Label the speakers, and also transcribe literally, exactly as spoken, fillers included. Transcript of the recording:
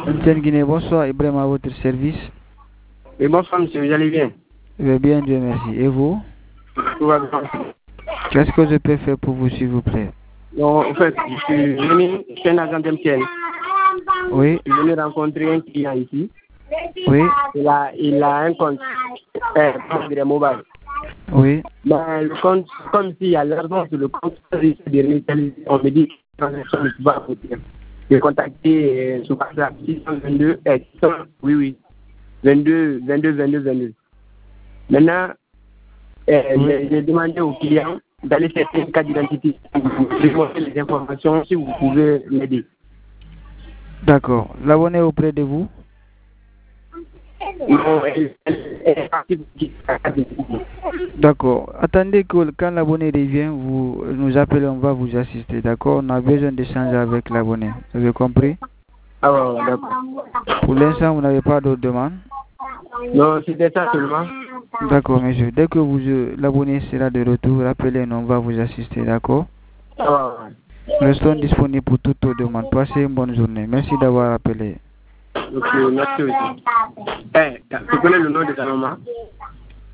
Speaker 1: Antenne Guinée, bonsoir, Ibrahim à votre service.
Speaker 2: Et bonsoir monsieur, vous allez bien?
Speaker 1: Je vais bien, Dieu merci. Et vous?
Speaker 2: Tout va bien.
Speaker 1: Qu'est-ce que je peux faire pour vous, s'il vous plaît?
Speaker 2: Non, en fait, je suis venu, je suis un agent d'M T N.
Speaker 1: Oui.
Speaker 2: Je suis venu rencontrer un client ici.
Speaker 1: Oui.
Speaker 2: Il a, il a un compte, euh, compte mobile.
Speaker 1: Oui.
Speaker 2: Mais le compte, comme s'il y a l'argent sur le compte, on me dit que transaction ne peut pas aboutir. J'ai contacté euh, sur WhatsApp six cent vingt-deux, euh, six cents, oui, oui, vingt-deux, vingt-deux, vingt-deux, vingt-deux. Maintenant, euh,
Speaker 1: Oui.
Speaker 2: j'ai j'ai demandé au client d'aller chercher une carte d'identité. Je vous montrer les informations si vous pouvez m'aider.
Speaker 1: D'accord. L'abonné est auprès de vous?
Speaker 2: Non, elle, elle, elle est partie pour quitter la carte d'identité.
Speaker 1: D'accord. Attendez que quand l'abonné revient, vous nous appelez, on va vous assister. D'accord? On a besoin d'échanger avec l'abonné. Vous avez compris?
Speaker 2: Ah ouais, ouais, d'accord.
Speaker 1: Pour l'instant, vous n'avez pas d'autres demandes?
Speaker 2: Non, c'était ça seulement.
Speaker 1: D'accord, monsieur. Dès que vous euh, l'abonné sera de retour, rappelez-nous, on va vous assister. D'accord?
Speaker 2: Ah ouais, ouais.
Speaker 1: Restons disponibles pour toutes vos demandes. Passez une bonne journée. Merci d'avoir appelé.
Speaker 2: Ok, merci aussi. Eh, tu connais le nom de ta maman?